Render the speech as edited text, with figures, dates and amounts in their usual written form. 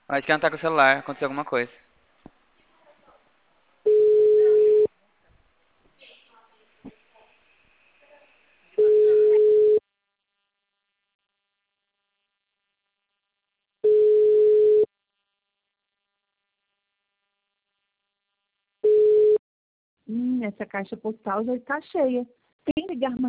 Acho que ela tá com o celular, aconteceu alguma coisa. Essa caixa postal já está cheia. Quem ligar